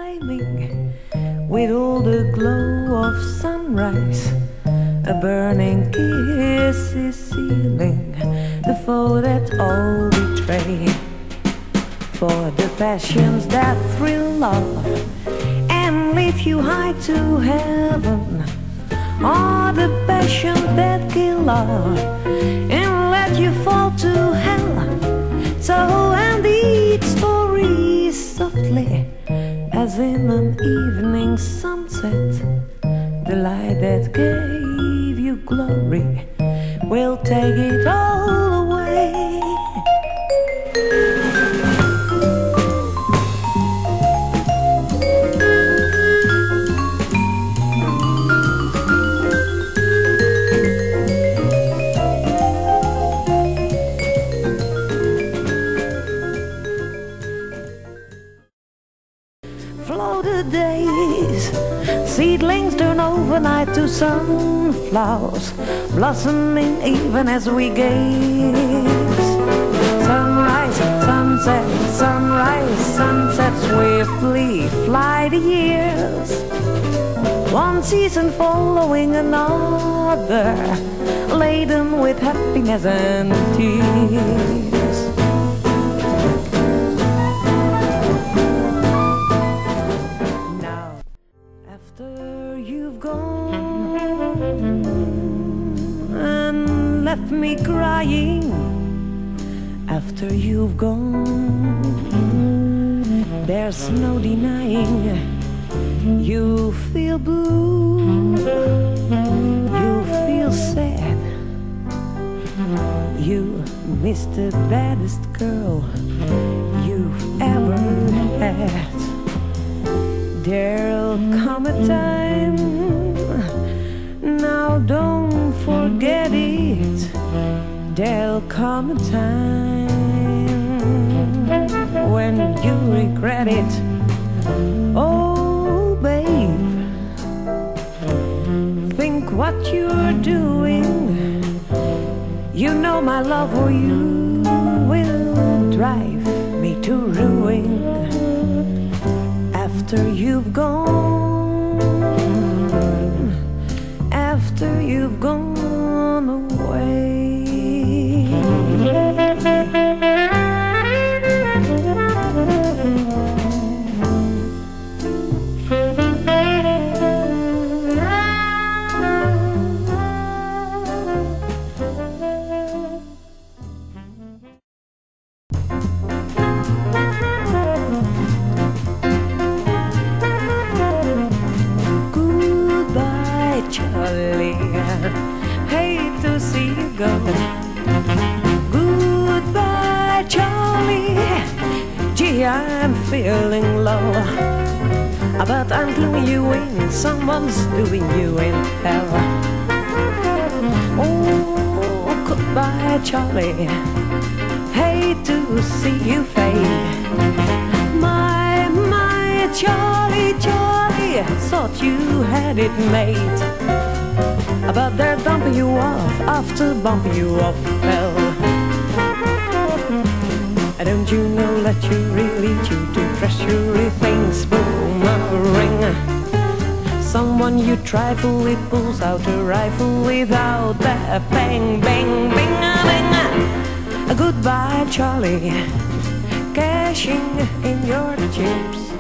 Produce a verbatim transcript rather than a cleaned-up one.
timing, with all the glow of sunrise. A burning kiss is sealing the foe that all betray. For the passions that thrill love and lift you high to heaven are the passions that kill love and let you fall to hell. So end each story softly as in an evening sunset. The light that gave you glory will take it all away. Flow the days, seedlings turn overnight to sunflowers, blossoming even as we gaze. Sunrise, sunset, sunrise, sunset, swiftly fly the years. One season following another, laden with happiness and tears. After you've gone and left me crying, after you've gone, there's no denying you feel blue, you feel sad, you miss the baddest girl you've ever had. There'll come a time, now don't forget it. There'll come a time when you regret it. Oh, babe, think what you're doing. You know my love for you will drive me to ruin. After you've gone, after you've gone away. Charlie, hate to see you go. Goodbye, Charlie. Gee, I'm feeling low, but I'm gluing you in. Someone's doing you in hell. Oh, goodbye, Charlie. Hate to see you fade. My, my, Charlie, Charlie, thought you had it made, but they're dumping you off after bumping you off. Well, don't you know that you really do to treasury things boomerang? Someone you trifle with pulls out a rifle without that bang, bang, bang, bang. Goodbye, Charlie, cashing in your chips.